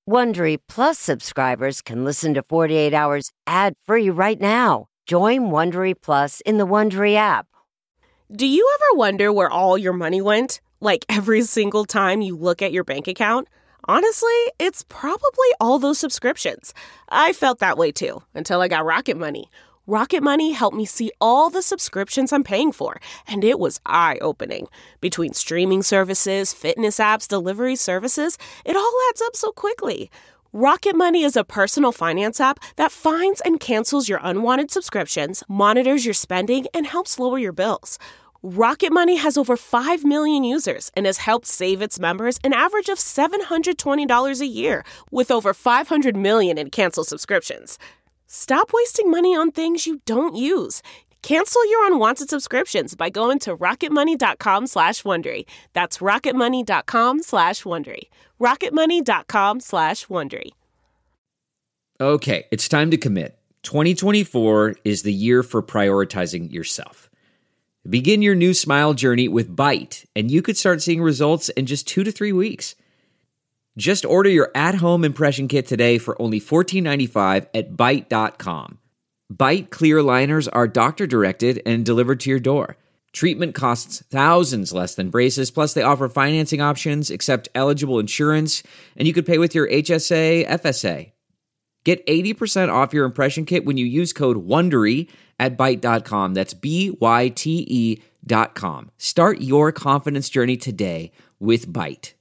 Wondery Plus subscribers can listen to 48 Hours ad-free right now. Join Wondery Plus in the Wondery app. Do you ever wonder where all your money went? Like every single time you look at your bank account? Honestly, it's probably all those subscriptions. I felt that way too, until I got Rocket Money. Rocket Money helped me see all the subscriptions I'm paying for, and it was eye-opening. Between streaming services, fitness apps, delivery services, it all adds up so quickly. Rocket Money is a personal finance app that finds and cancels your unwanted subscriptions, monitors your spending, and helps lower your bills. Rocket Money has over 5 million users and has helped save its members an average of $720 a year, with over 500 million in canceled subscriptions. Stop wasting money on things you don't use. Cancel your unwanted subscriptions by going to rocketmoney.com/Wondery. That's rocketmoney.com/Wondery. rocketmoney.com/Wondery. Okay, it's time to commit. 2024 is the year for prioritizing yourself. Begin your new smile journey with Byte, and you could start seeing results in just 2 to 3 weeks. Just order your at-home impression kit today for only $14.95 at Byte.com. Byte clear liners are doctor-directed and delivered to your door. Treatment costs thousands less than braces, plus they offer financing options, accept eligible insurance, and you could pay with your HSA, FSA. Get 80% off your impression kit when you use code WONDERY at Byte.com. That's BYTE.com. Start your confidence journey today with Byte.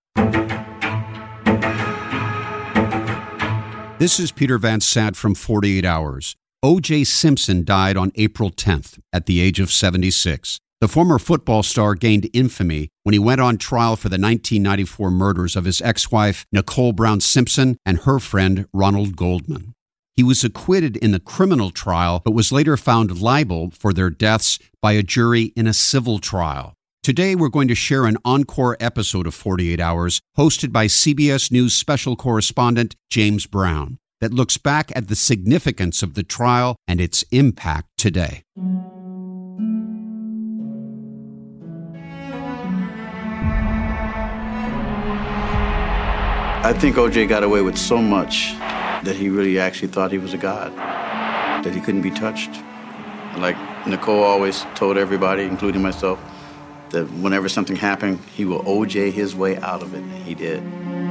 This is Peter Van Sant from 48 Hours. O.J. Simpson died on April 10th at the age of 76. The former football star gained infamy when he went on trial for the 1994 murders of his ex-wife, Nicole Brown Simpson, and her friend, Ronald Goldman. He was acquitted in the criminal trial, but was later found liable for their deaths by a jury in a civil trial. Today, we're going to share an encore episode of 48 Hours, hosted by CBS News special correspondent James Brown, that looks back at the significance of the trial and its impact today. I think O.J. got away with so much that he really actually thought he was a god, that he couldn't be touched. Like Nicole always told everybody, including myself, that whenever something happened, he will O.J. his way out of it. And he did.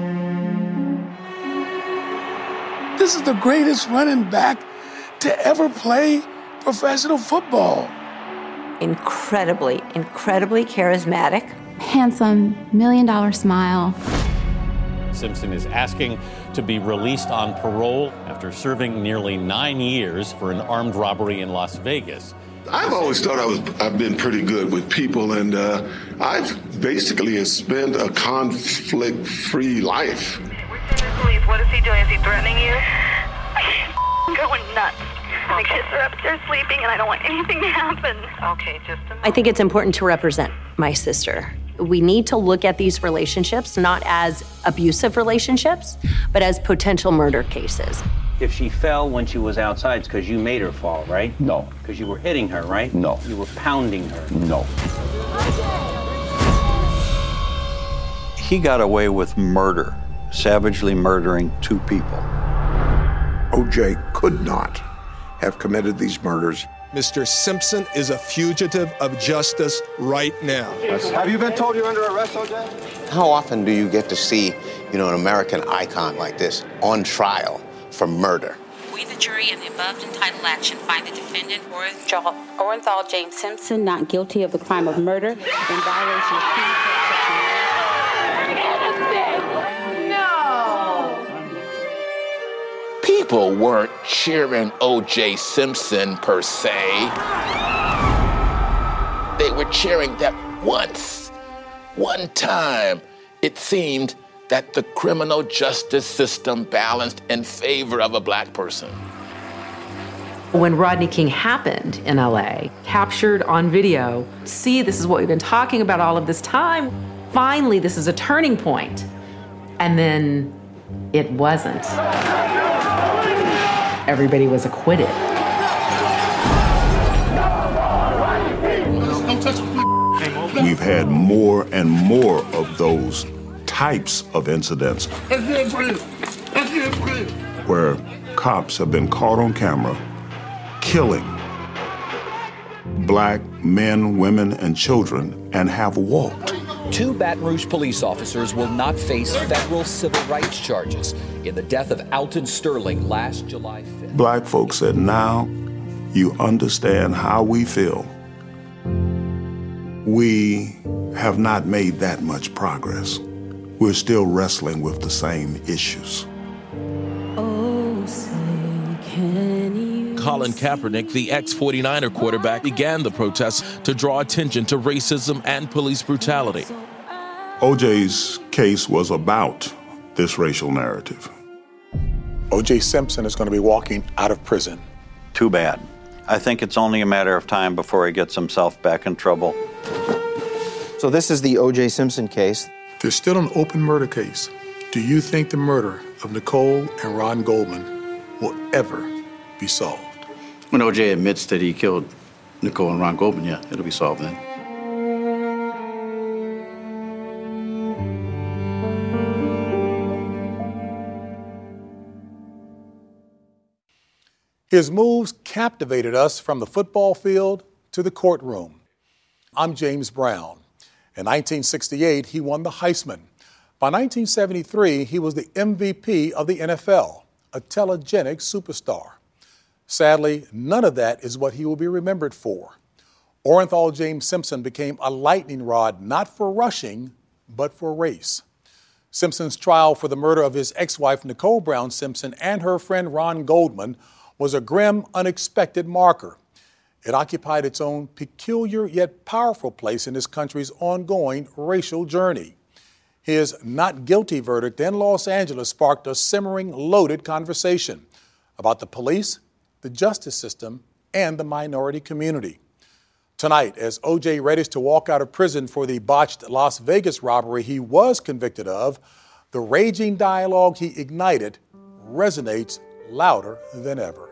This is the greatest running back to ever play professional football. Incredibly charismatic. Handsome, $1 million smile. Simpson is asking to be released on parole after serving nearly 9 years for an armed robbery in Las Vegas. I've always thought I've been pretty good with people, and I've basically spent a conflict-free life. Police, what is he doing? Is he threatening you? I'm going nuts. My kids are upstairs sleeping, and I don't want anything to happen. Okay, just a moment. I think it's important to represent my sister. We need to look at these relationships not as abusive relationships, but as potential murder cases. If she fell when she was outside, it's because you made her fall, right? No. Because you were hitting her, right? No. You were pounding her. No. He got away with murder, savagely murdering 2 people. O.J. could not have committed these murders. Mr. Simpson is a fugitive of justice right now. Have you been told you're under arrest, O.J.? How often do you get to see, an American icon like this on trial for murder? We, the jury, in the above entitled action, find the defendant, Orenthal James Simpson, not guilty of the crime of murder in violation of penal code. No! People weren't cheering O.J. Simpson per se. They were cheering that one time, it seemed that the criminal justice system balanced in favor of a black person. When Rodney King happened in LA, captured on video, see, this is what we've been talking about all of this time. Finally, this is a turning point. And then it wasn't. Everybody was acquitted. We've had more and more of those types of incidents. where cops have been caught on camera killing black men, women, and children and have walked. 2 Baton Rouge police officers will not face federal civil rights charges in the death of Alton Sterling last July 5th. Black folks said, now you understand how we feel. We have not made that much progress. We're still wrestling with the same issues. Colin Kaepernick, the ex-49er quarterback, began the protests to draw attention to racism and police brutality. O.J.'s case was about this racial narrative. O.J. Simpson is going to be walking out of prison. Too bad. I think it's only a matter of time before he gets himself back in trouble. So this is the O.J. Simpson case. There's still an open murder case. Do you think the murder of Nicole and Ron Goldman will ever be solved? When O.J. admits that he killed Nicole and Ron Goldman, yeah, it'll be solved then. His moves captivated us from the football field to the courtroom. I'm James Brown. In 1968, he won the Heisman. By 1973, he was the MVP of the NFL, a telegenic superstar. Sadly, none of that is what he will be remembered for. Orenthal James Simpson became a lightning rod not for rushing, but for race. Simpson's trial for the murder of his ex-wife Nicole Brown Simpson and her friend Ron Goldman was a grim, unexpected marker. It occupied its own peculiar yet powerful place in this country's ongoing racial journey. His not guilty verdict in Los Angeles sparked a simmering, loaded conversation about the police, the justice system, and the minority community. Tonight, as O.J. readies to walk out of prison for the botched Las Vegas robbery he was convicted of, the raging dialogue he ignited resonates louder than ever.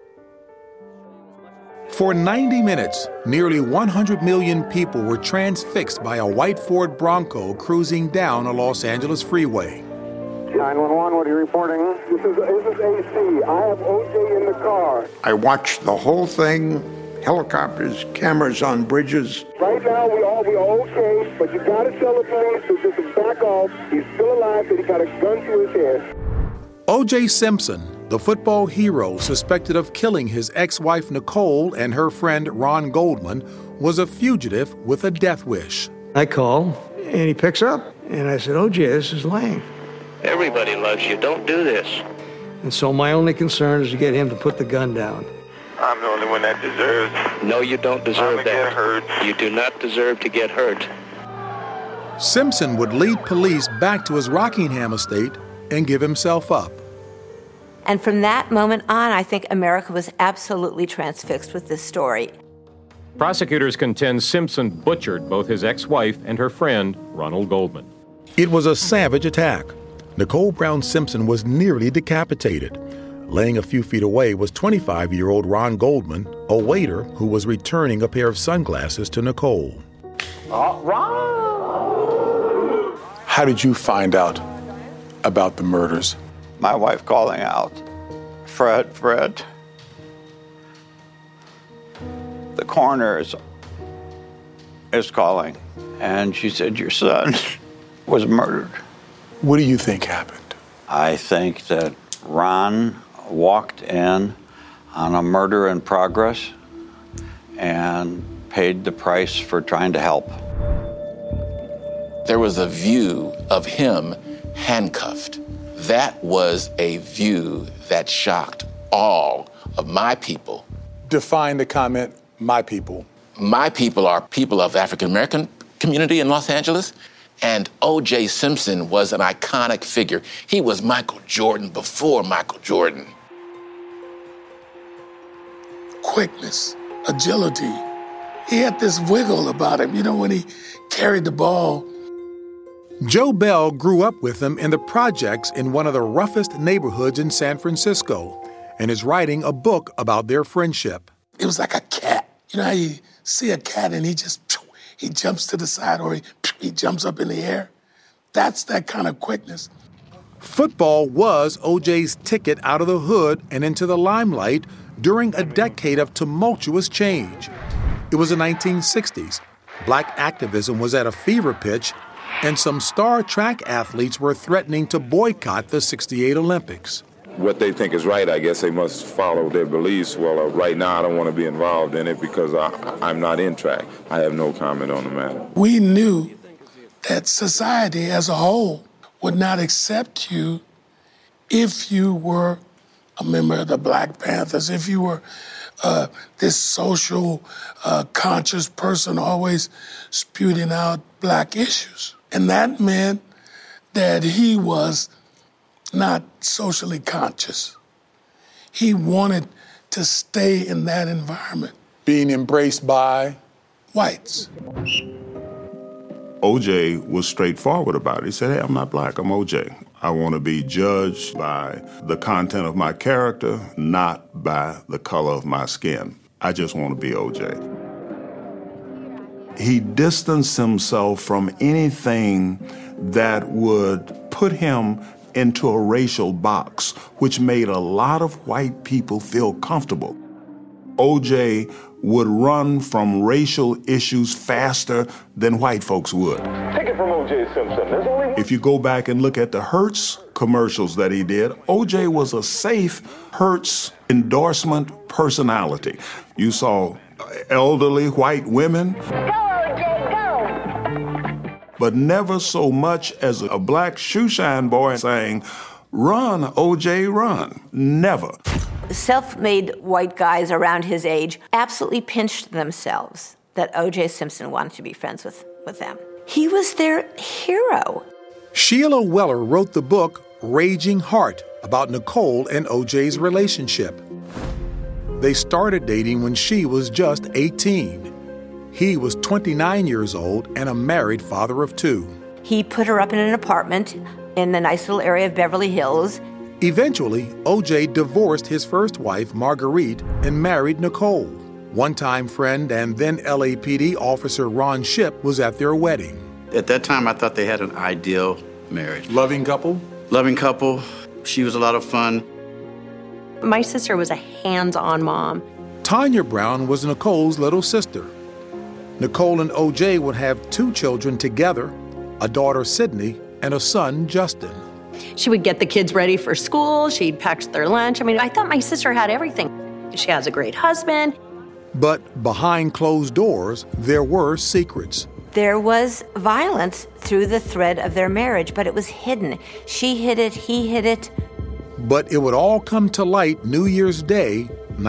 For 90 minutes, nearly 100 million people were transfixed by a white Ford Bronco cruising down a Los Angeles freeway. 911, what are you reporting? This is AC. I have O.J. in the car. I watched the whole thing, helicopters, cameras on bridges. Right now, we are okay, but you got to tell the police to just back off. He's still alive, but he got a gun to his head. O.J. Simpson, the football hero suspected of killing his ex-wife Nicole and her friend Ron Goldman, was a fugitive with a death wish. I call, and he picks up, and I said, O.J., this is Lang. Everybody loves you. Don't do this. And so my only concern is to get him to put the gun down. I'm the only one that deserves. No, you don't deserve that. Get hurt. You do not deserve to get hurt. Simpson would lead police back to his Rockingham estate and give himself up. And from that moment on, I think America was absolutely transfixed with this story. Prosecutors contend Simpson butchered both his ex-wife and her friend, Ronald Goldman. It was a savage attack. Nicole Brown Simpson was nearly decapitated. Laying a few feet away was 25-year-old Ron Goldman, a waiter who was returning a pair of sunglasses to Nicole. Ron! How did you find out about the murders? My wife calling out, Fred. The coroner is calling, and she said, your son was murdered. What do you think happened? I think that Ron walked in on a murder in progress and paid the price for trying to help. There was a view of him handcuffed. That was a view that shocked all of my people. Define the comment, my people. My people are people of the African American community in Los Angeles, and O.J. Simpson was an iconic figure. He was Michael Jordan before Michael Jordan. Quickness, agility. He had this wiggle about him, when he carried the ball. Joe Bell grew up with him in the projects in one of the roughest neighborhoods in San Francisco and is writing a book about their friendship. It was like a cat. You know how you see a cat and he jumps to the side or he jumps up in the air? That's that kind of quickness. Football was O.J.'s ticket out of the hood and into the limelight during a decade of tumultuous change. It was the 1960s. Black activism was at a fever pitch, and some star track athletes were threatening to boycott the '68 Olympics. What they think is right, I guess they must follow their beliefs. Well, right now I don't want to be involved in it because I'm not in track. I have no comment on the matter. We knew that society as a whole would not accept you if you were a member of the Black Panthers, if you were this social conscious person always spewing out black issues. And that meant that he was not socially conscious. He wanted to stay in that environment. Being embraced by whites. O.J. was straightforward about it. He said, hey, I'm not black, I'm O.J. I want to be judged by the content of my character, not by the color of my skin. I just want to be O.J. He distanced himself from anything that would put him into a racial box, which made a lot of white people feel comfortable. O.J. would run from racial issues faster than white folks would. Take it from O.J. Simpson. There's only If you go back and look at the Hertz commercials that he did, O.J. was a safe Hertz endorsement personality. You saw elderly white women, but never so much as a black shoeshine boy saying, run, O.J., run. Never. Self-made white guys around his age absolutely pinched themselves that O.J. Simpson wanted to be friends with them. He was their hero. Sheila Weller wrote the book Raging Heart about Nicole and O.J.'s relationship. They started dating when she was just 18. He was 29 years old and a married father of two. He put her up in an apartment in the nice little area of Beverly Hills. Eventually, O.J. divorced his first wife, Marguerite, and married Nicole. One-time friend and then LAPD officer Ron Shipp was at their wedding. At that time, I thought they had an ideal marriage. Loving couple? Loving couple. She was a lot of fun. My sister was a hands-on mom. Tanya Brown was Nicole's little sister. Nicole and O.J. would have two children together, a daughter, Sydney, and a son, Justin. She would get the kids ready for school. She'd pack their lunch. I mean, I thought my sister had everything. She has a great husband. But behind closed doors, there were secrets. There was violence through the thread of their marriage, but it was hidden. She hid it, he hid it. But it would all come to light New Year's Day,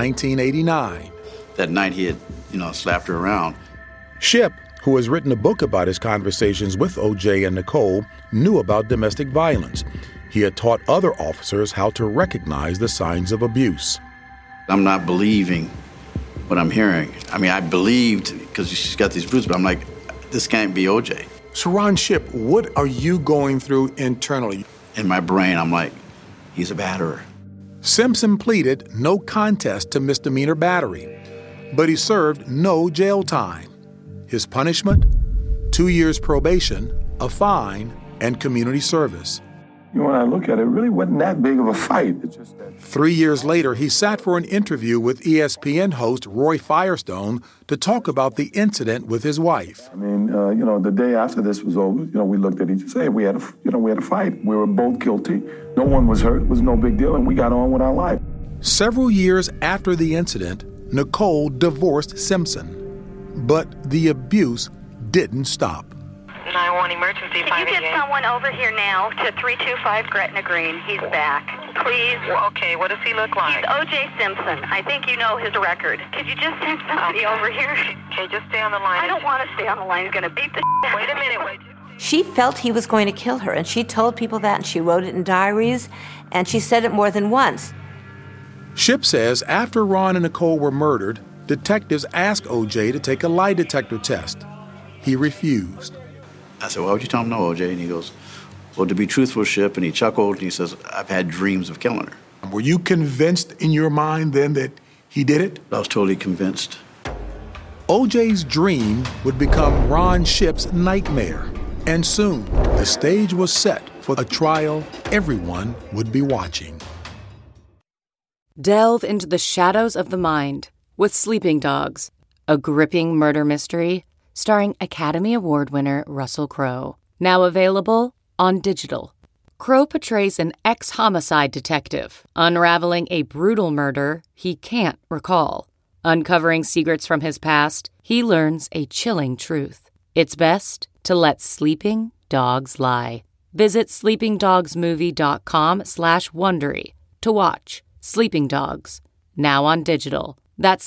1989. That night he had, slapped her around. Shipp, who has written a book about his conversations with O.J. and Nicole, knew about domestic violence. He had taught other officers how to recognize the signs of abuse. I'm not believing what I'm hearing. I mean, I believed because she's got these bruises, but I'm like, this can't be O.J. So Ron Shipp, what are you going through internally? In my brain, I'm like, he's a batterer. Simpson pleaded no contest to misdemeanor battery, but he served no jail time. His punishment? 2 years probation, a fine, and community service. When I look at it, it really wasn't that big of a fight. It's just that 3 years later, he sat for an interview with ESPN host Roy Firestone to talk about the incident with his wife. I mean, the day after this was over, we looked at each other and said, we had a fight. We were both guilty. No one was hurt. It was no big deal, and we got on with our life. Several years after the incident, Nicole divorced Simpson. But the abuse didn't stop. 911 emergency. Can you get someone over here now to 325 Gretna Green? He's back. Please. Okay, what does he look like? He's O.J. Simpson. I think you know his record. Could you just send somebody over here? Okay, just stay on the line. I don't want to stay on the line. He's going to beat the Wait a minute, wait. She felt he was going to kill her, and she told people that, and she wrote it in diaries, and she said it more than once. Shipp says after Ron and Nicole were murdered, detectives asked O.J. to take a lie detector test. He refused. I said, why would you tell him no, O.J.? And he goes, well, to be truthful, Shipp. And he chuckled, and he says, I've had dreams of killing her. Were you convinced in your mind then that he did it? I was totally convinced. O.J.'s dream would become Ron Shipp's nightmare. And soon, the stage was set for a trial everyone would be watching. Delve into the shadows of the mind with Sleeping Dogs, a gripping murder mystery starring Academy Award winner Russell Crowe. Now available on digital. Crowe portrays an ex-homicide detective unraveling a brutal murder he can't recall. Uncovering secrets from his past, he learns a chilling truth. It's best to let sleeping dogs lie. Visit sleepingdogsmovie.com/Wondery to watch Sleeping Dogs, now on digital. That's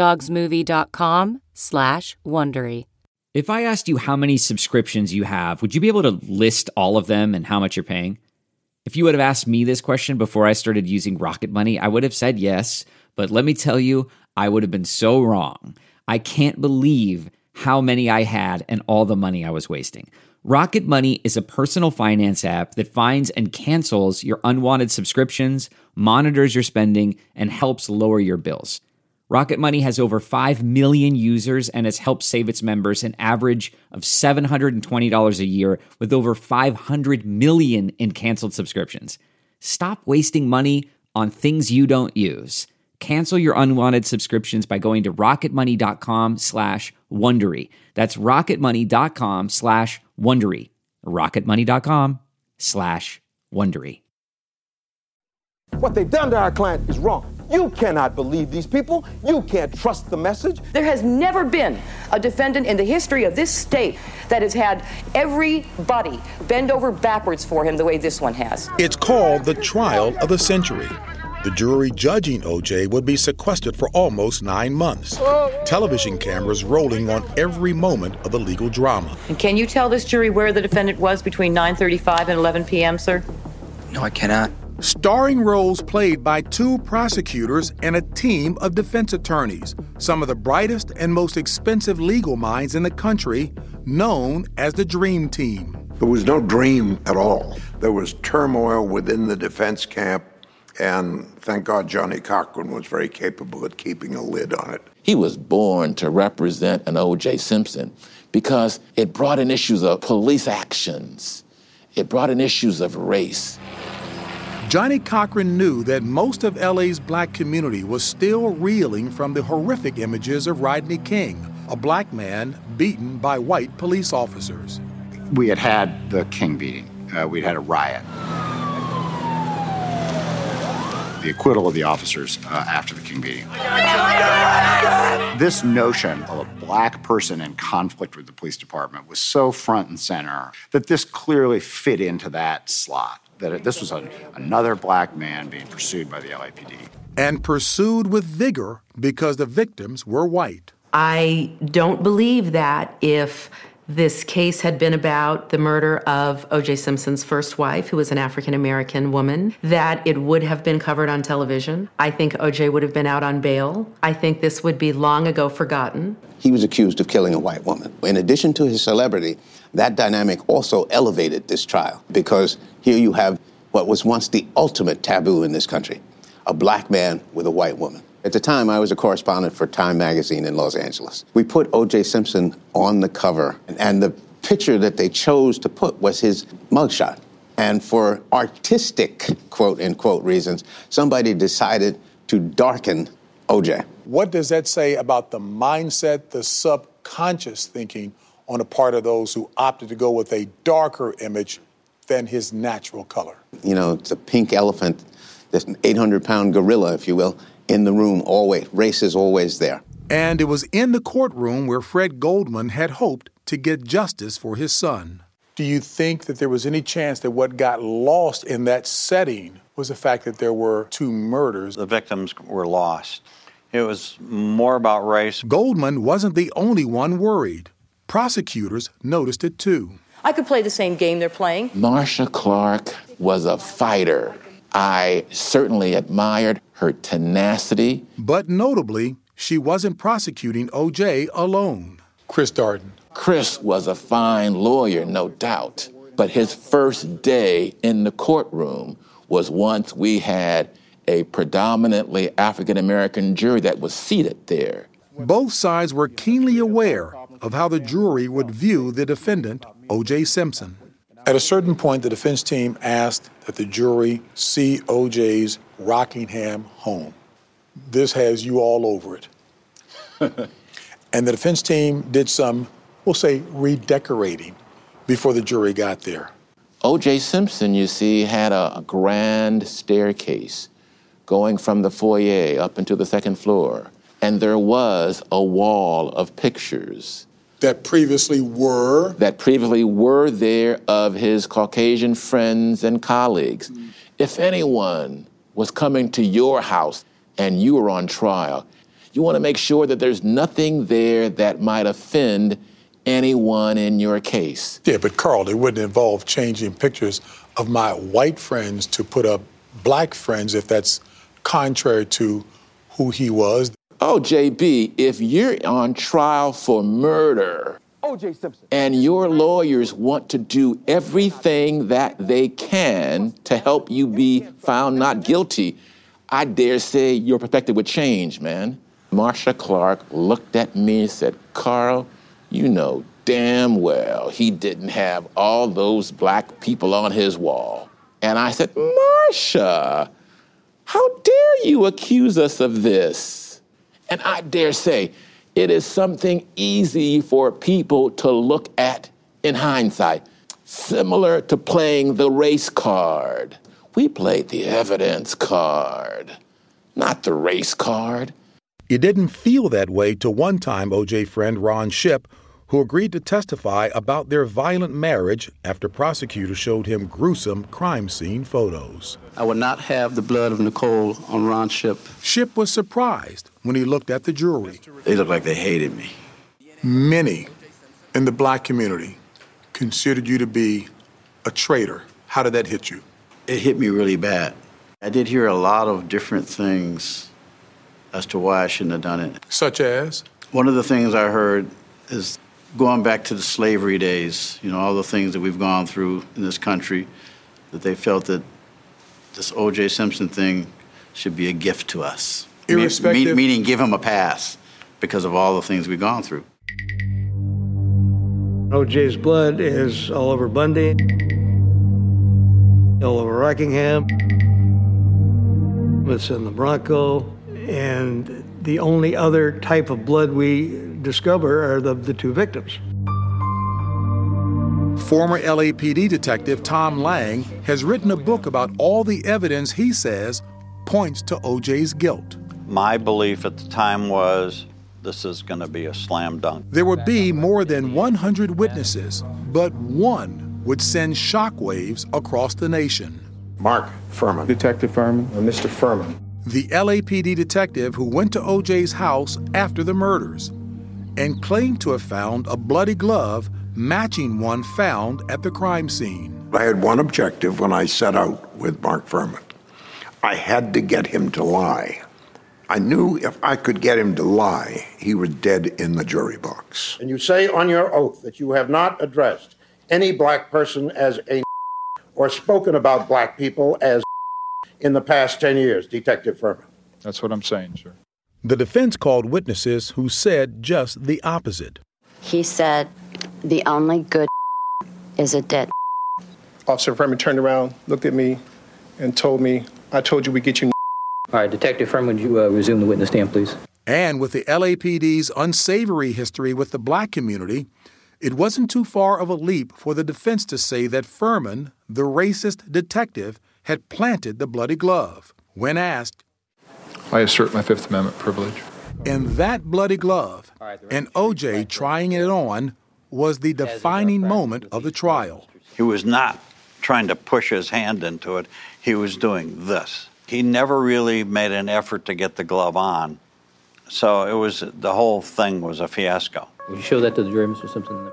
sleepingdogsmovie.com/Wondery. If I asked you how many subscriptions you have, would you be able to list all of them and how much you're paying? If you would have asked me this question before I started using Rocket Money, I would have said yes, but let me tell you, I would have been so wrong. I can't believe how many I had and all the money I was wasting. Rocket Money is a personal finance app that finds and cancels your unwanted subscriptions, monitors your spending, and helps lower your bills. Rocket Money has over 5 million users and has helped save its members an average of $720 a year with over 500 million in canceled subscriptions. Stop wasting money on things you don't use. Cancel your unwanted subscriptions by going to rocketmoney.com/Wondery. That's rocketmoney.com/Wondery. rocketmoney.com/Wondery. What they've done to our client is wrong. You cannot believe these people. You can't trust the message. There has never been a defendant in the history of this state that has had everybody bend over backwards for him the way this one has. It's called the trial of the century. The jury judging O.J. would be sequestered for almost 9 months. Television cameras rolling on every moment of the legal drama. And can you tell this jury where the defendant was between 9:35 and 11 p.m., sir? No, I cannot. Starring roles played by 2 prosecutors and a team of defense attorneys, some of the brightest and most expensive legal minds in the country, known as the Dream Team. There was no dream at all. There was turmoil within the defense camp, and thank God Johnny Cochran was very capable at keeping a lid on it. He was born to represent an O.J. Simpson because it brought in issues of police actions. It brought in issues of race. Johnny Cochran knew that most of LA's black community was still reeling from the horrific images of Rodney King, a black man beaten by white police officers. We had had the King beating. We'd had a riot. The acquittal of the officers after the King beating. This notion of a black person in conflict with the police department was so front and center that this clearly fit into that slot. That this was another black man being pursued by the LAPD. And pursued with vigor because the victims were white. I don't believe that if this case had been about the murder of O.J. Simpson's first wife, who was an African-American woman, that it would have been covered on television. I think O.J. would have been out on bail. I think this would be long ago forgotten. He was accused of killing a white woman. In addition to his celebrity, that dynamic also elevated this trial because here you have what was once the ultimate taboo in this country, a black man with a white woman. At the time, I was a correspondent for Time magazine in Los Angeles. We put O.J. Simpson on the cover, and the picture that they chose to put was his mugshot. And for artistic, quote-unquote, reasons, somebody decided to darken O.J. What does that say about the mindset, the subconscious thinking on the part of those who opted to go with a darker image than his natural color? You know, it's a pink elephant, this 800-pound gorilla, if you will, in the room always. Race is always there. And it was in the courtroom where Fred Goldman had hoped to get justice for his son. Do you think that there was any chance that what got lost in that setting was the fact that there were 2 murders? The victims were lost. It was more about race. Goldman wasn't the only one worried. Prosecutors noticed it too. I could play the same game they're playing. Marcia Clark was a fighter. I certainly admired her tenacity. But notably, she wasn't prosecuting O.J. alone. Chris Darden. Chris was a fine lawyer, no doubt. But his first day in the courtroom was once we had a predominantly African-American jury that was seated there. Both sides were keenly aware of how the jury would view the defendant, O.J. Simpson. At a certain point, the defense team asked that the jury see O.J.'s Rockingham home. This has you all over it. And the defense team did some, we'll say, redecorating before the jury got there. O.J. Simpson, you see, had a grand staircase going from the foyer up into the second floor. And there was a wall of pictures. That previously were there of his Caucasian friends and colleagues. Mm-hmm. If anyone was coming to your house and you were on trial, you want to make sure that there's nothing there that might offend anyone in your case. Yeah, but Carl, it wouldn't involve changing pictures of my white friends to put up black friends if that's contrary to who he was. Oh, JB, if you're on trial for murder O.J. Simpson and your lawyers want to do everything that they can to help you be found not guilty, I dare say your perspective would change, man. Marcia Clark looked at me and said, Carl, you know damn well he didn't have all those black people on his wall. And I said, Marcia, how dare you accuse us of this? And I dare say it is something easy for people to look at in hindsight, similar to playing the race card. We played the evidence card, not the race card. You didn't feel that way to one-time O.J. friend Ron Shipp, who agreed to testify about their violent marriage after prosecutors showed him gruesome crime scene photos. I would not have the blood of Nicole on Ron Shipp. Shipp was surprised when he looked at the jury. They looked like they hated me. Many in the black community considered you to be a traitor. How did that hit you? It hit me really bad. I did hear a lot of different things as to why I shouldn't have done it. Such as? One of the things I heard is going back to the slavery days, all the things that we've gone through in this country, that they felt that this O.J. Simpson thing should be a gift to us. Irrespective? Meaning give him a pass because of all the things we've gone through. O.J.'s blood is all over Bundy, all over Rockingham. It's in the Bronco. And the only other type of blood we discover are the two victims. Former LAPD detective Tom Lang has written a book about all the evidence he says points to O.J.'s guilt. My belief at the time was this is going to be a slam dunk. There would be more than 100 witnesses, but one would send shockwaves across the nation. Mark Furman. Detective Furman. Mr. Furman. The LAPD detective who went to O.J.'s house after the murders and claimed to have found a bloody glove matching one found at the crime scene. I had one objective when I set out with Mark Furman. I had to get him to lie. I knew if I could get him to lie, he was dead in the jury box. And you say on your oath that you have not addressed any black person as a or spoken about black people as in the past 10 years, Detective Furman. That's what I'm saying, sir. The defense called witnesses who said just the opposite. He said, the only good is a dead. Officer Furman turned around, looked at me, and told me, I told you we'd get you. All right, Detective Furman, would you resume the witness stand, please? And with the LAPD's unsavory history with the black community, it wasn't too far of a leap for the defense to say that Furman, the racist detective, had planted the bloody glove. When asked, I assert my Fifth Amendment privilege. And that bloody glove, and O.J. trying it on, was the defining moment of the trial. He was not trying to push his hand into it. He was doing this. He never really made an effort to get the glove on. So the whole thing was a fiasco. Would you show that to the jury, Mr. Simpson?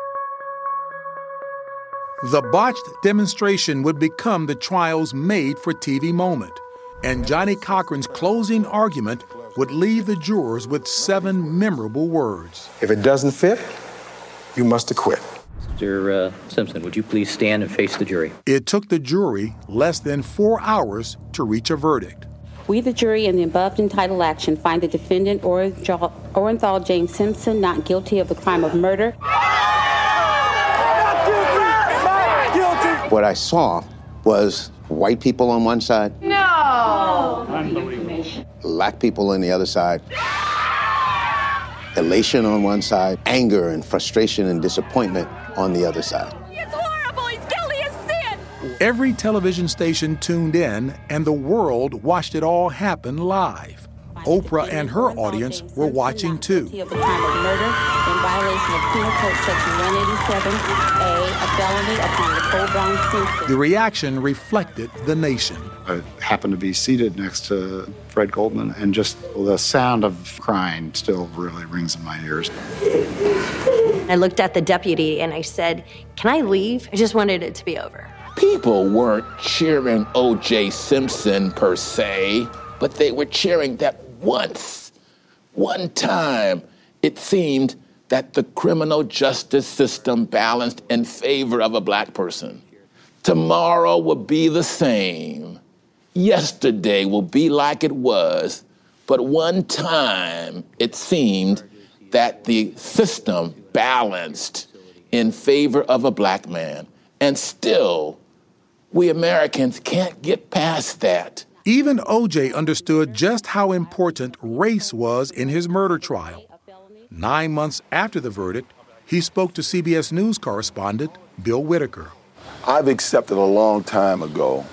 The botched demonstration would become the trial's made-for-TV moment, and Johnnie Cochran's closing argument would leave the jurors with 7 memorable words. If it doesn't fit, you must acquit. Mr. Simpson, would you please stand and face the jury? It took the jury less than 4 hours to reach a verdict. We, the jury, in the above entitled action, find the defendant, Orenthal James Simpson, not guilty of the crime of murder. Not guilty! What I saw was white people on one side. No! Black people on the other side. Elation on one side. Anger and frustration and disappointment on the other side. It's horrible! He's guilty of sin! Every television station tuned in, and the world watched it all happen live. Oprah and her audience were watching too. Of the crime of murder in violation of Penal Code Section 187A, a felony upon Nicole Brown Simpson. The reaction reflected the nation. I happened to be seated next to Fred Goldman, and just the sound of crying still really rings in my ears. I looked at the deputy and I said, "Can I leave? I just wanted it to be over." People weren't cheering O.J. Simpson per se, but they were cheering that one time, it seemed that the criminal justice system balanced in favor of a black person. Tomorrow will be the same. Yesterday will be like it was, but one time it seemed that the system balanced in favor of a black man. And still, we Americans can't get past that. Even O.J. understood just how important race was in his murder trial. 9 months after the verdict, he spoke to CBS News correspondent Bill Whitaker. I've accepted a long time ago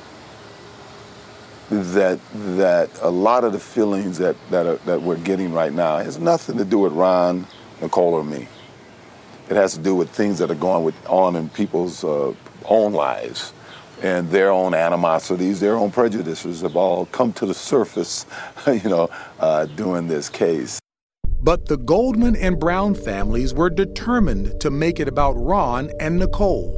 that a lot of the feelings that we're getting right now has nothing to do with Ron, Nicole, or me. It has to do with things that are going on in people's own lives. And their own animosities, their own prejudices have all come to the surface, during this case. But the Goldman and Brown families were determined to make it about Ron and Nicole.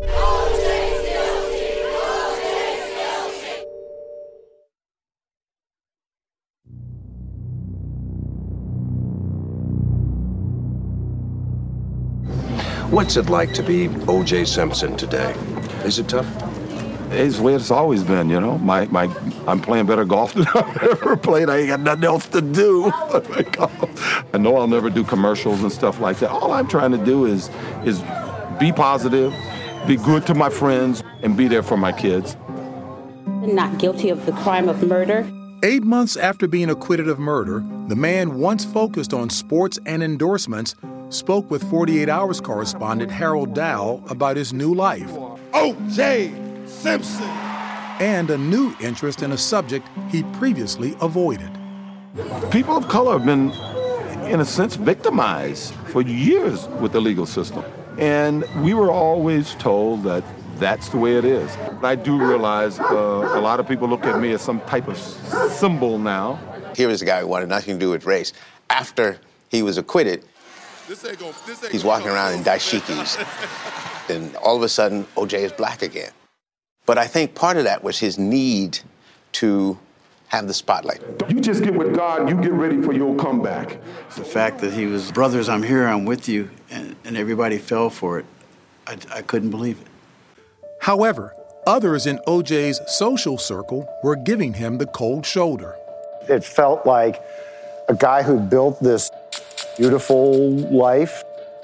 What's it like to be O.J. Simpson today? Is it tough? It's the way it's always been, I'm playing better golf than I've ever played. I ain't got nothing else to do. I know I'll never do commercials and stuff like that. All I'm trying to do is be positive, be good to my friends, and be there for my kids. Not guilty of the crime of murder. 8 months after being acquitted of murder, the man once focused on sports and endorsements spoke with 48 Hours correspondent Harold Dow about his new life. O.J. Simpson! And a new interest in a subject he previously avoided. People of color have been, in a sense, victimized for years with the legal system. And we were always told that that's the way it is. I do realize a lot of people look at me as some type of symbol now. Here is a guy who wanted nothing to do with race. After he was acquitted, he's walking around in dashikis. And all of a sudden, O.J. is black again. But I think part of that was his need to have the spotlight. You just get with God, you get ready for your comeback. The fact that he was, brothers, I'm here, I'm with you, and everybody fell for it, I couldn't believe it. However, others in O.J.'s social circle were giving him the cold shoulder. It felt like a guy who built this beautiful life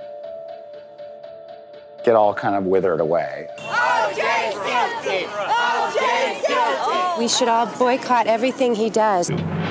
get all kind of withered away. O.J. Simpson! O.J. Simpson! We should all boycott everything he does.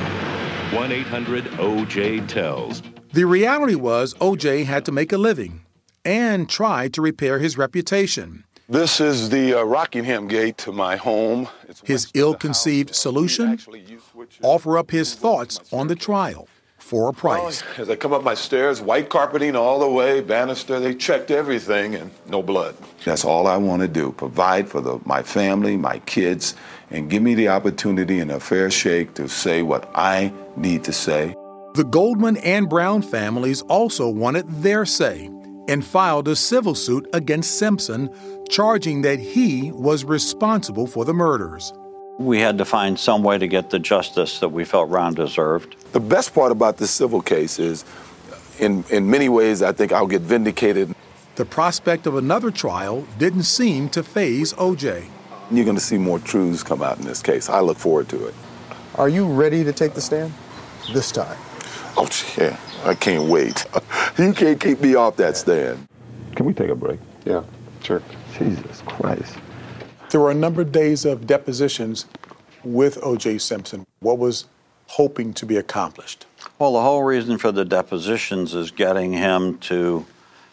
1-800-OJ-TELLS. The reality was O.J. had to make a living and try to repair his reputation. This is the Rockingham gate to my home. His ill-conceived solution? Offer up his thoughts on the trial for a price. As I come up my stairs, white carpeting all the way, banister, they checked everything and no blood. That's all I want to do, provide for my family, my kids, and give me the opportunity and a fair shake to say what I need to say. The Goldman and Brown families also wanted their say and filed a civil suit against Simpson, charging that he was responsible for the murders. We had to find some way to get the justice that we felt Ron deserved. The best part about this civil case is, in many ways, I think I'll get vindicated. The prospect of another trial didn't seem to faze O.J. You're going to see more truths come out in this case. I look forward to it. Are you ready to take the stand this time? Oh, yeah. I can't wait. You can't keep me off that stand. Can we take a break? Yeah, sure. Jesus Christ. There were a number of days of depositions with O.J. Simpson. What was hoping to be accomplished? Well, the whole reason for the depositions is getting him to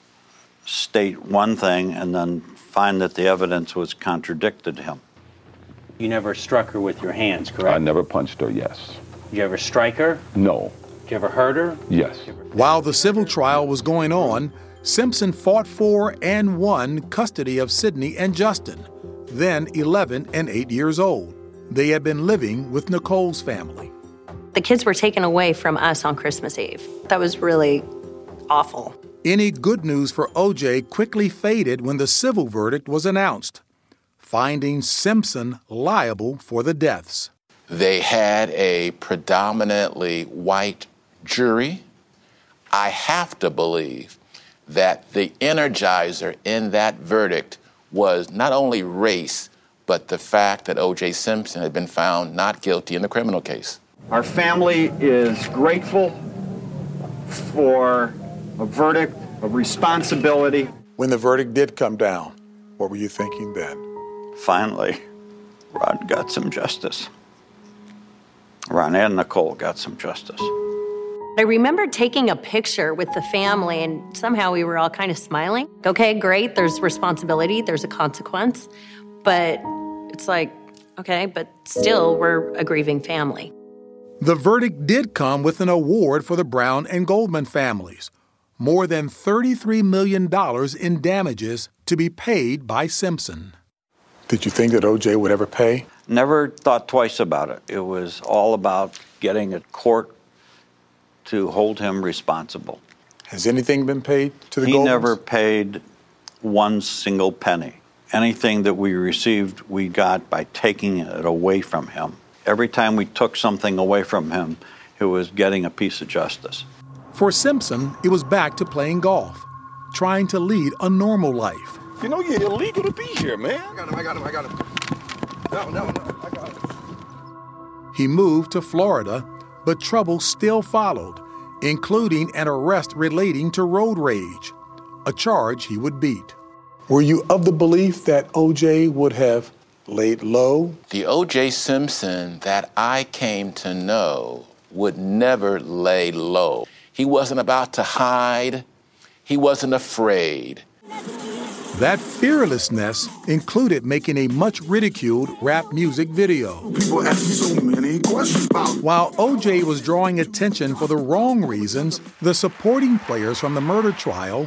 state one thing and then find that the evidence was contradicted him. You never struck her with your hands, correct? I never punched her, yes. Did you ever strike her? No. Did you ever hurt her? Yes. While the civil trial was going on, Simpson fought for and won custody of Sydney and Justin, then 11 and 8 years old. They had been living with Nicole's family. The kids were taken away from us on Christmas Eve. That was really awful. Any good news for O.J. quickly faded when the civil verdict was announced, finding Simpson liable for the deaths. They had a predominantly white jury. I have to believe that the energizer in that verdict was not only race, but the fact that O.J. Simpson had been found not guilty in the criminal case. Our family is grateful for a verdict of responsibility. When the verdict did come down, what were you thinking then? Finally, Ron got some justice. Ron and Nicole got some justice. I remember taking a picture with the family, and somehow we were all kind of smiling. Okay, great, there's responsibility, there's a consequence, but it's like, okay, but still we're a grieving family. The verdict did come with an award for the Brown and Goldman families, more than $33 million in damages to be paid by Simpson. Did you think that O.J. would ever pay? Never thought twice about it. It was all about getting a court to hold him responsible. Has anything been paid to the He Goldmans? never paid one single penny. Anything that we received, we got by taking it away from him. Every time we took something away from him, it was getting a piece of justice. For Simpson, it was back to playing golf, trying to lead a normal life. You know you're illegal to be here, man. I got him. No, I got him. He moved to Florida, but trouble still followed, including an arrest relating to road rage, a charge he would beat. Were you of the belief that O.J. would have laid low? The O.J. Simpson that I came to know would never lay low. He wasn't about to hide. He wasn't afraid. That fearlessness included making a much ridiculed rap music video. People ask me so many questions about. While O.J. was drawing attention for the wrong reasons, the supporting players from the murder trial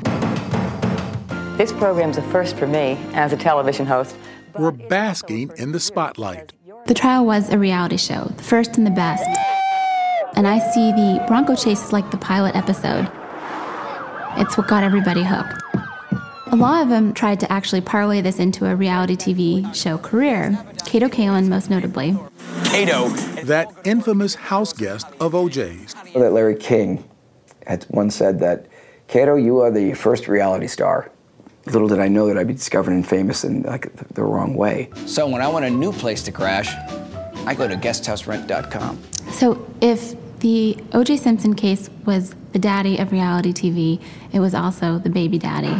This program's a first for me as a television host. Were basking in the spotlight. The trial was a reality show, the first and the best. And I see the Bronco chase as like the pilot episode. It's what got everybody hooked. A lot of them tried to actually parlay this into a reality TV show career, Kato Kaelin most notably. Kato, that infamous house guest of O.J.'s. That Larry King had once said that, Kato, you are the first reality star. Little did I know that I'd be discovered and famous in like the wrong way. So when I want a new place to crash, I go to guesthouserent.com. So if the O.J. Simpson case was the daddy of reality TV, it was also the baby daddy.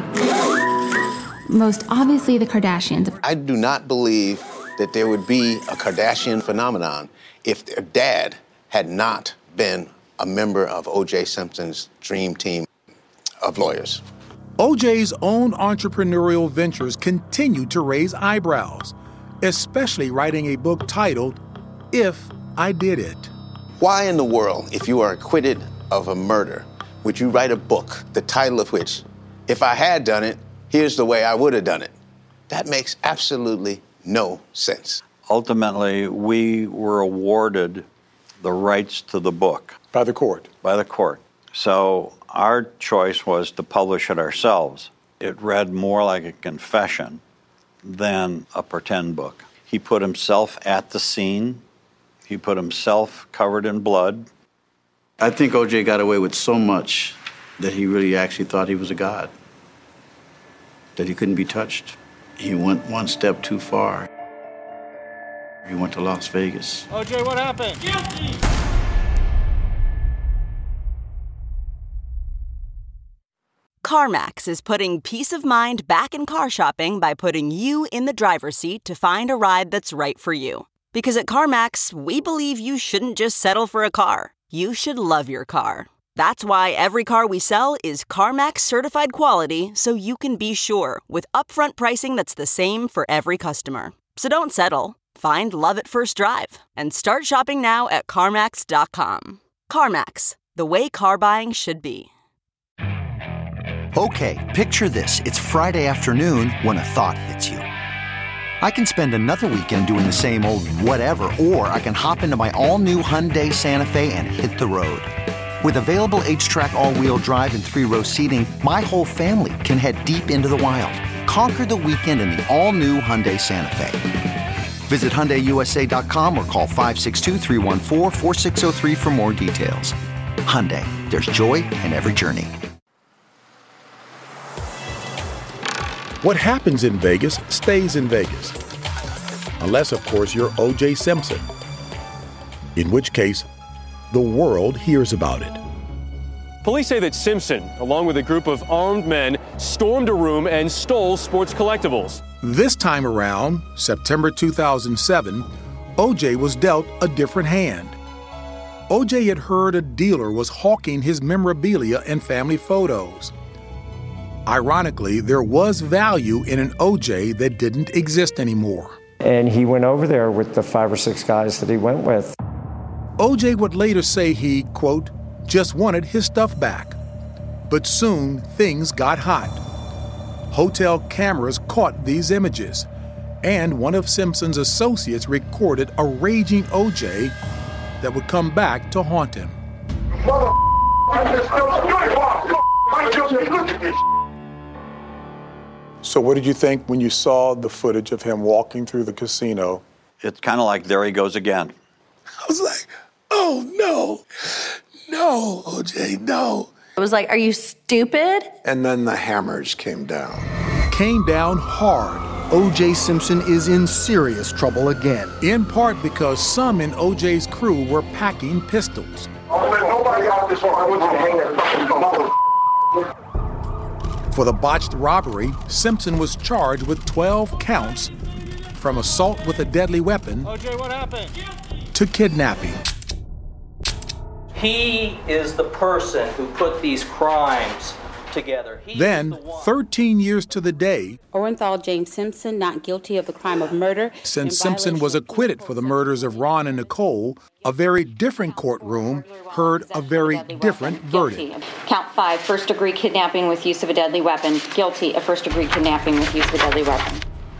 Most obviously the Kardashians. I do not believe that there would be a Kardashian phenomenon if their dad had not been a member of O.J. Simpson's dream team of lawyers. O.J.'s own entrepreneurial ventures continued to raise eyebrows, especially writing a book titled, If I Did It. Why in the world, if you are acquitted of a murder, would you write a book, the title of which, If I Had Done It, Here's the Way I Would Have Done It? That makes absolutely no sense. Ultimately, we were awarded the rights to the book. By the court? By the court. So our choice was to publish it ourselves. It read more like a confession than a pretend book. He put himself at the scene. He put himself covered in blood. I think O.J. got away with so much that he really actually thought he was a god, that he couldn't be touched. He went one step too far. He went to Las Vegas. O.J., what happened? Guilty! CarMax is putting peace of mind back in car shopping by putting you in the driver's seat to find a ride that's right for you. Because at CarMax, we believe you shouldn't just settle for a car. You should love your car. That's why every car we sell is CarMax certified quality, so you can be sure with upfront pricing that's the same for every customer. So don't settle. Find love at first drive and start shopping now at CarMax.com. CarMax, the way car buying should be. Okay, picture this. It's Friday afternoon when a thought hits you. I can spend another weekend doing the same old whatever, or I can hop into my all-new Hyundai Santa Fe and hit the road. With available H-Track all-wheel drive and 3-row seating, my whole family can head deep into the wild. Conquer the weekend in the all-new Hyundai Santa Fe. Visit HyundaiUSA.com or call 562-314-4603 for more details. Hyundai, there's joy in every journey. What happens in Vegas stays in Vegas. Unless, of course, you're O.J. Simpson. In which case, the world hears about it. Police say that Simpson, along with a group of armed men, stormed a room and stole sports collectibles. This time around, September 2007, O.J. was dealt a different hand. O.J. had heard a dealer was hawking his memorabilia and family photos. Ironically, there was value in an O.J. that didn't exist anymore. And he went over there with the 5 or 6 guys that he went with. O.J. would later say he, quote, just wanted his stuff back. But soon things got hot. Hotel cameras caught these images, and one of Simpson's associates recorded a raging O.J. that would come back to haunt him. So what did you think when you saw the footage of him walking through the casino? It's kind of like, there he goes again. I was like, oh, no, O.J., no. It was like, are you stupid? And then the hammers came down. Came down hard. O.J. Simpson is in serious trouble again. In part because some in O.J.'s crew were packing pistols. For the botched robbery, Simpson was charged with 12 counts, from assault with a deadly weapon O.J., what happened? to kidnapping. He is the person who put these crimes together. Then, 13 years to the day, Orenthal James Simpson, not guilty of the crime of murder. since Simpson was acquitted for the murders of Ron and Nicole, a very different courtroom heard a very different verdict. Count 5, first-degree kidnapping with use of a deadly weapon. Guilty of first-degree kidnapping with use of a deadly weapon.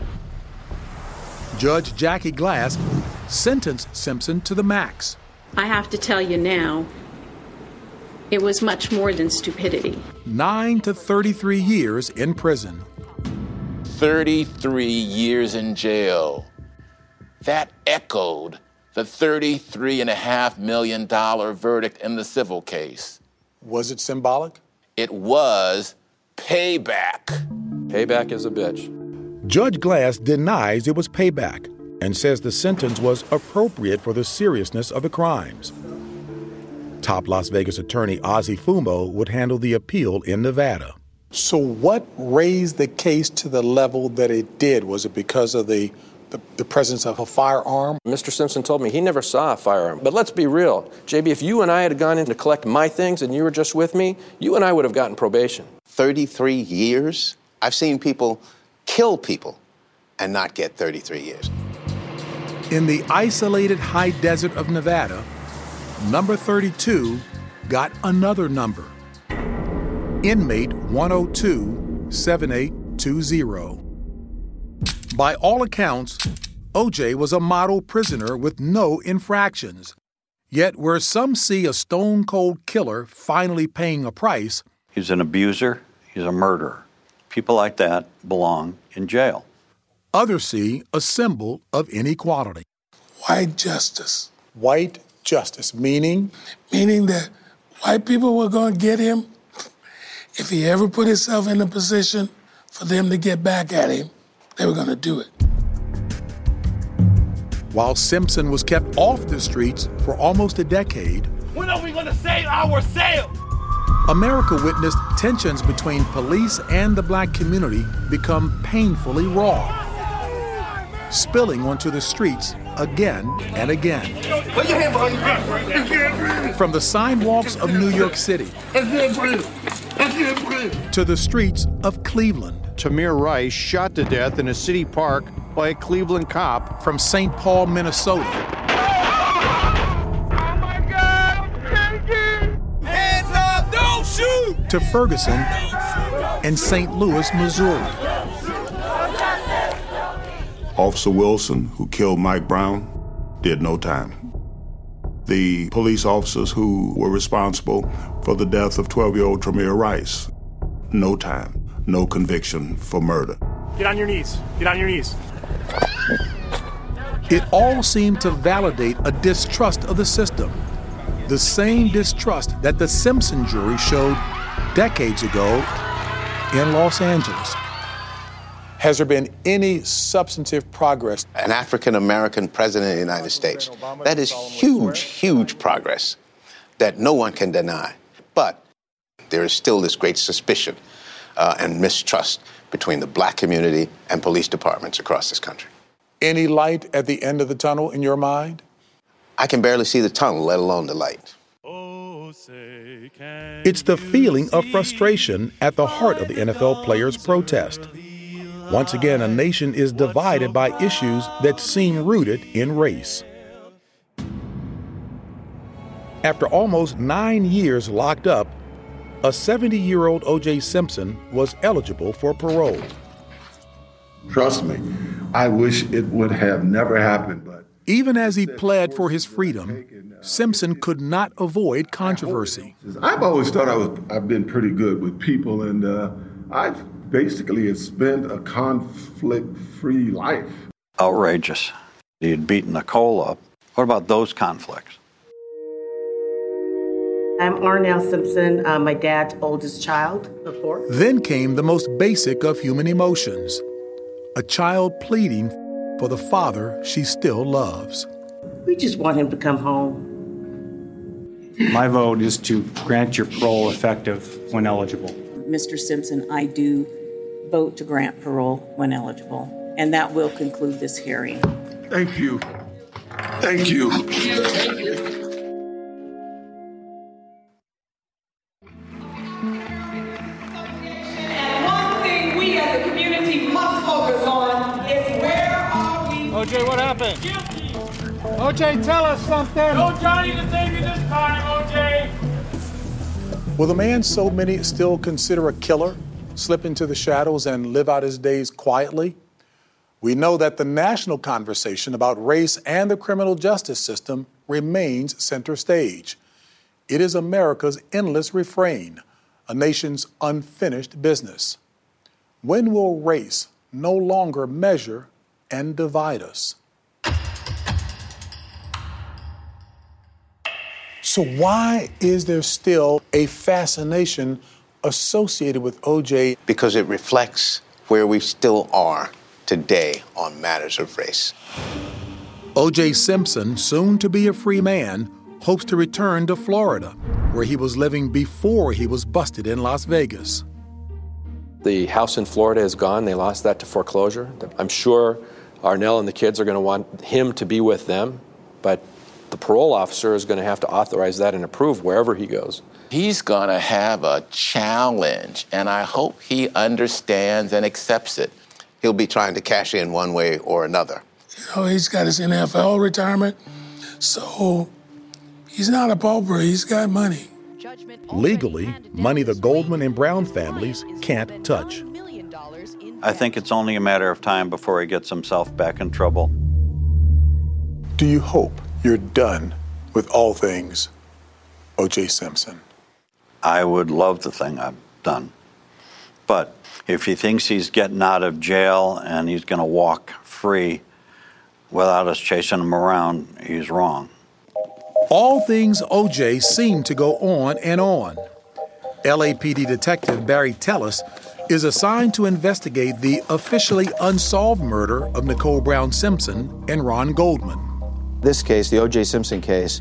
Judge Jackie Glass sentenced Simpson to the max. I have to tell you now, it was much more than stupidity. 9 to 33 years in prison. 33 years in jail. That echoed the $33.5 million verdict in the civil case. Was it symbolic? It was payback. Payback is a bitch. Judge Glass denies it was payback and says the sentence was appropriate for the seriousness of the crimes. Top Las Vegas attorney Ozzie Fumo would handle the appeal in Nevada. So what raised the case to the level that it did? Was it because of the presence of a firearm? Mr. Simpson told me he never saw a firearm. But let's be real. JB, if you and I had gone in to collect my things and you were just with me, you and I would have gotten probation. 33 years? I've seen people kill people and not get 33 years. In the isolated high desert of Nevada, number 32 got another number. Inmate 102-7820. By all accounts, O.J. was a model prisoner with no infractions. Yet where some see a stone-cold killer finally paying a price, He's an abuser. He's a murderer. People like that belong in jail. Others see a symbol of inequality. White justice. White justice, meaning? Meaning that white people were going to get him if he ever put himself in a position for them to get back at him. They were going to do it. While Simpson was kept off the streets for almost a decade, When are we going to save ourselves? America witnessed tensions between police and the black community become painfully raw, spilling onto the streets again and again. Put your hand behind you. From the sidewalks of New York City to the streets of Cleveland. Tamir Rice shot to death in a city park by a Cleveland cop. From St. Paul, Minnesota. To Ferguson and St. Louis, Missouri. Officer Wilson, who killed Mike Brown, did no time. The police officers who were responsible for the death of 12-year-old Tamir Rice, no time, no conviction for murder. Get on your knees. Get on your knees. It all seemed to validate a distrust of the system, the same distrust that the Simpson jury showed decades ago in Los Angeles. Has there been any substantive progress? An African-American president of the United States. That is huge, huge progress that no one can deny. But there is still this great suspicion and mistrust between the black community and police departments across this country. Any light at the end of the tunnel in your mind? I can barely see the tunnel, let alone the light. It's the feeling of frustration at the heart of the NFL players' protest. Once again, a nation is divided by issues that seem rooted in race. After almost 9 years locked up, a 70-year-old O.J. Simpson was eligible for parole. Trust me, I wish it would have never happened, but... Even as he pled for his freedom, Simpson could not avoid controversy. I've always thought I've been pretty good with people, and I've basically spent a conflict-free life. Outrageous. He'd beaten Nicole up. What about those conflicts? I'm Arnell Simpson, my dad's oldest child of 4. Then came the most basic of human emotions, a child pleading for the father she still loves. We just want him to come home. My vote is to grant your parole effective when eligible. Mr. Simpson, I do vote to grant parole when eligible, and that will conclude this hearing. Thank you. Thank you. OJ, what happened? OJ, tell us something. No Johnny to save you this time, OJ. Will the man so many still consider a killer slip into the shadows and live out his days quietly? We know that the national conversation about race and the criminal justice system remains center stage. It is America's endless refrain, a nation's unfinished business. When will race no longer measure and divide us? So why is there still a fascination associated with O.J.? Because it reflects where we still are today on matters of race. O.J. Simpson, soon to be a free man, hopes to return to Florida, where he was living before he was busted in Las Vegas. The house in Florida is gone. They lost that to foreclosure. I'm sure Arnell and the kids are going to want him to be with them, but the parole officer is going to have to authorize that and approve wherever he goes. He's going to have a challenge, and I hope he understands and accepts it. He'll be trying to cash in one way or another. You know, he's got his NFL retirement, so he's not a pauper. He's got money. Legally, money the Goldman and Brown families can't touch. I think it's only a matter of time before he gets himself back in trouble. Do you hope you're done with all things O.J. Simpson? I would love to think I'm done. But if he thinks he's getting out of jail and he's going to walk free without us chasing him around, he's wrong. All things O.J. seem to go on and on. LAPD detective Barry Tellis is assigned to investigate the officially unsolved murder of Nicole Brown Simpson and Ron Goldman. This case, the O.J. Simpson case,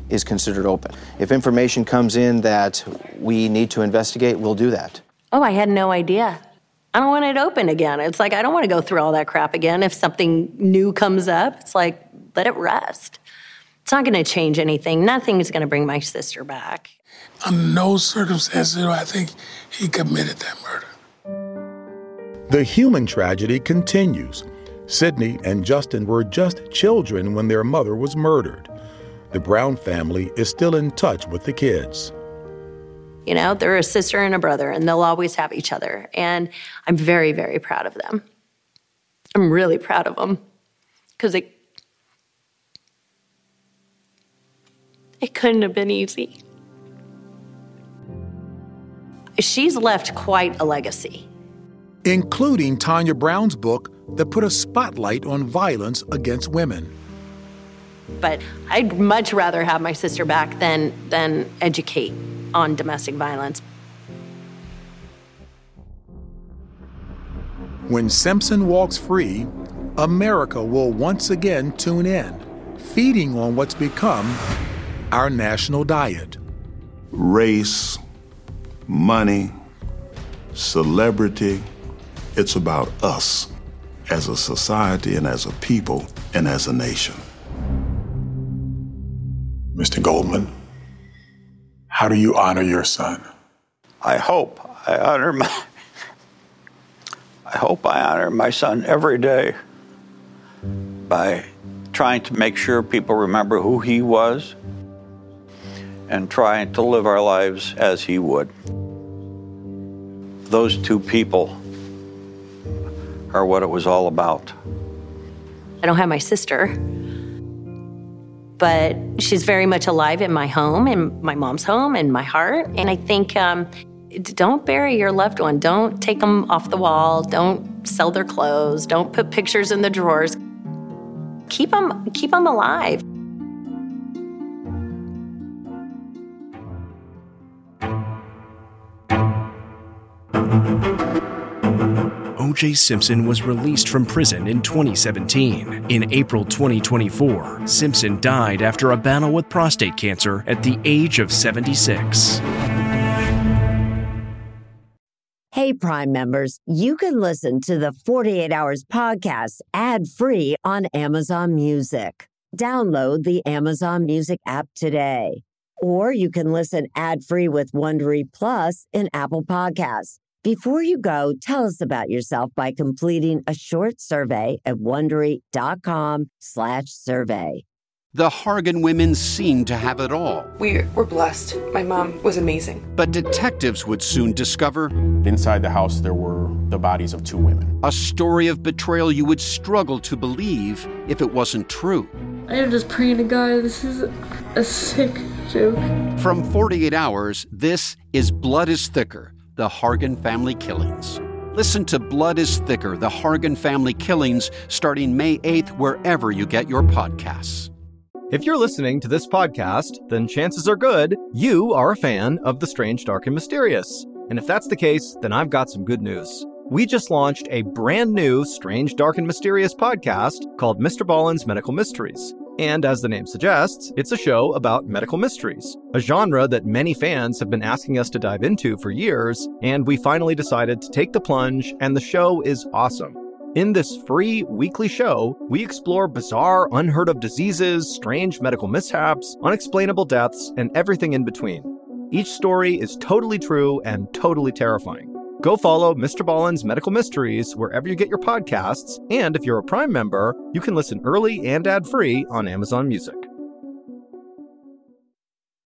is considered open. If information comes in that we need to investigate, we'll do that. Oh, I had no idea. I don't want it open again. It's like, I don't want to go through all that crap again. If something new comes up, it's like, let it rest. It's not going to change anything. Nothing is going to bring my sister back. Under no circumstances do I think he committed that murder. The human tragedy continues. Sydney and Justin were just children when their mother was murdered. The Brown family is still in touch with the kids. You know, they're a sister and a brother, and they'll always have each other. And I'm very, very proud of them. I'm really proud of them because it couldn't have been easy. She's left quite a legacy. Including Tanya Brown's book that put a spotlight on violence against women. But I'd much rather have my sister back than educate on domestic violence. When Simpson walks free, America will once again tune in, feeding on what's become our national diet. Race, money, celebrity, it's about us as a society and as a people and as a nation. Mr. Goldman, how do you honor your son? I hope I honor my son every day by trying to make sure people remember who he was and trying to live our lives as he would. Those two people are what it was all about. I don't have my sister, but she's very much alive in my home, in my mom's home, in my heart. And I think don't bury your loved one. Don't take them off the wall. Don't sell their clothes. Don't put pictures in the drawers. Keep them alive. O.J. Simpson was released from prison in 2017. In April 2024, Simpson died after a battle with prostate cancer at the age of 76. Hey, Prime members, you can listen to the 48 Hours podcast ad-free on Amazon Music. Download the Amazon Music app today. Or you can listen ad-free with Wondery Plus in Apple Podcasts. Before you go, tell us about yourself by completing a short survey at Wondery.com/survey. The Hargan women seemed to have it all. We were blessed. My mom was amazing. But detectives would soon discover... Inside the house, there were the bodies of two women. A story of betrayal you would struggle to believe if it wasn't true. I am just praying to God, this is a sick joke. From 48 Hours, this is Blood is Thicker, The Hargan Family Killings. Listen to Blood is Thicker, The Hargan Family Killings, starting May 8th, wherever you get your podcasts. If you're listening to this podcast, then chances are good you are a fan of The Strange, Dark, and Mysterious. And if that's the case, then I've got some good news. We just launched a brand new Strange, Dark, and Mysterious podcast called Mr. Ballen's Medical Mysteries. And as the name suggests, it's a show about medical mysteries, a genre that many fans have been asking us to dive into for years, and we finally decided to take the plunge, and the show is awesome. In this free weekly show, we explore bizarre, unheard of diseases, strange medical mishaps, unexplainable deaths, and everything in between. Each story is totally true and totally terrifying. Go follow Mr. Ballen's Medical Mysteries wherever you get your podcasts, and if you're a Prime member, you can listen early and ad-free on Amazon Music.